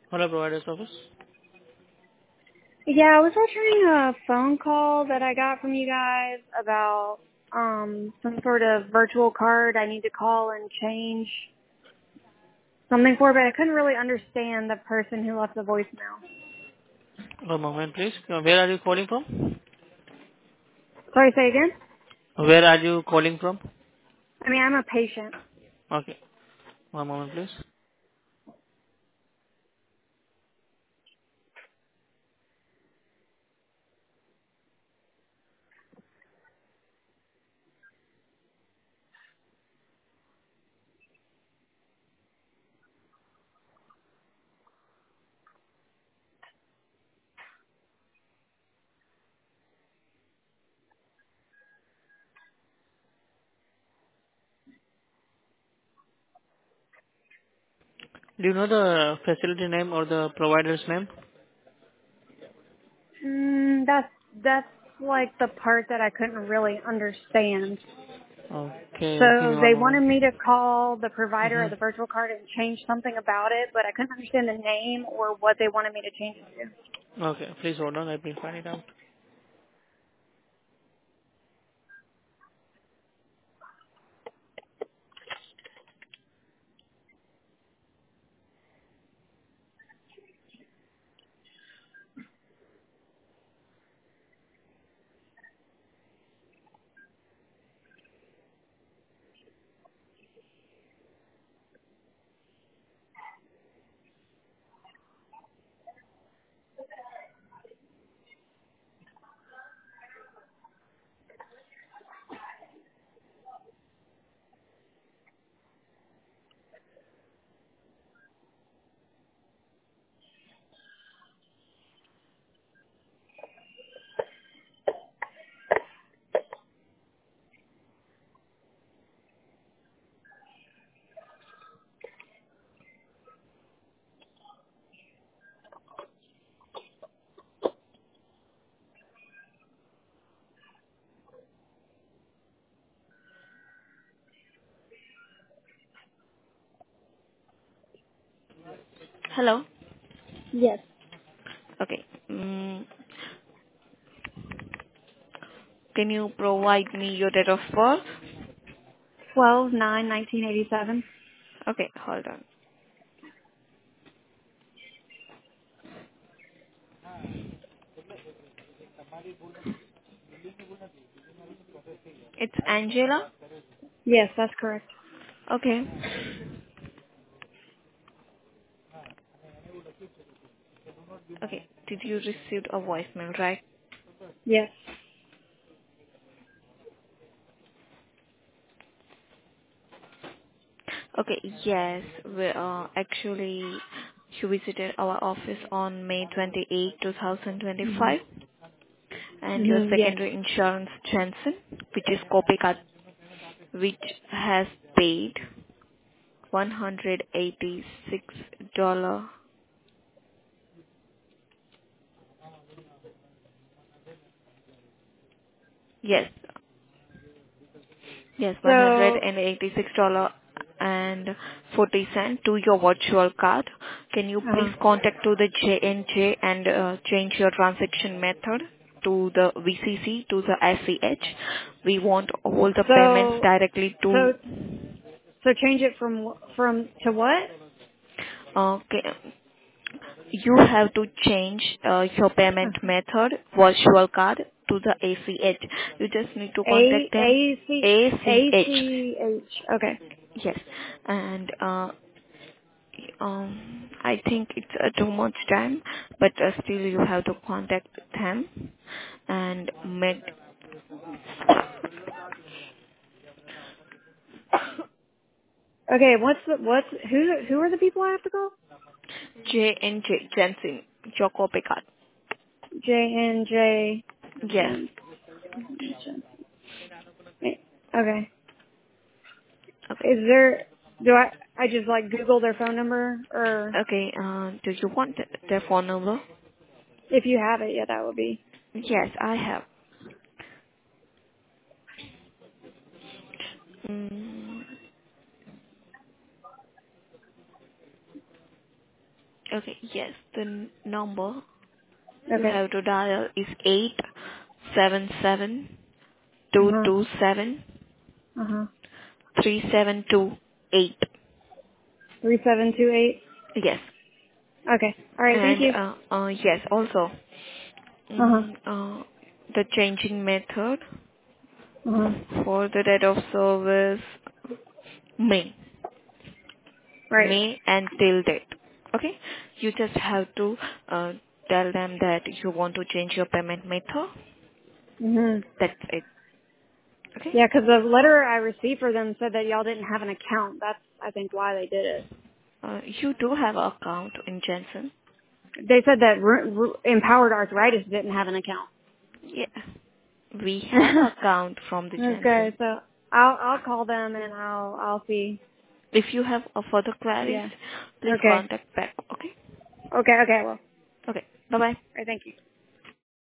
Hello, provider's office. Yeah, I was returning a phone call that I got from you guys about some sort of virtual card I need to call and change something for, but I couldn't really understand the person who left the voicemail. One moment, please. Where are you calling from? Sorry, say again? Where are you calling from? I mean, I'm a patient. Okay. One moment, please. Do you know the facility name or the provider's name? That's like the part that I couldn't really understand. Okay, give me So one they moment. wanted me to call the provider of the Mm-hmm. virtual card and change something about it, but I couldn't understand the name or what they wanted me to change it to. Okay, please hold on. Let me find it out. Hello. Yes. Okay. Can you provide me your date of birth? 12/9/1987. Okay, hold on. It's Angela. Yes, that's correct. Okay. Okay. Did you receive a voicemail, right? Yes. Okay. Yes. Actually, you visited our office on May 28, Mhm. 2025, and your Mhm. Yes. secondary insurance, Jensen, which is Copycat, which has paid $186. Yes. Yes, So, $186.40 to your virtual card. Can you please uh, contact to the J&J and change your transaction method to the VCC to the SCH? We want all the payments so, directly to. so, so change it from to what? Okay, you have to change your payment method virtual card to the ACH. You just need to A contact them. A C A ACH. C H. Okay. Yes, and I think it's too much time, but still you have to contact them and make Okay. Who are the people I have to call? J and J Jensen your copy card. J&J. Yes. Okay. Okay. Is there? Do I just like Google their phone number, or Okay. Do you want their phone number? if you have it, yeah, that would be. Yes, I have. Mm, okay. Yes, the number you Okay. have to dial is 877 two Uh-huh. two seven Uh-huh. 3728. 3728. Yes. Okay. All right. Thank And you. yes, also Uh-huh. the changing method Uh-huh. for the date of service May. Right. May and till date. Okay? You just have to tell them that you want to change your payment method. Mhm. That's it. Okay? Yeah, 'cause the letter I received for them said that y'all didn't have an account. That's, I think, why they did it. You do have an account in Jensen. They said that Empowered Arthritis didn't have an account. Yeah. We have an account from the Okay, Jensen. so I'll call them and I'll see. If you have further queries, Yeah. please Okay. contact back. Okay? Okay. Okay. Well. Okay. Bye-bye. All right, thank you.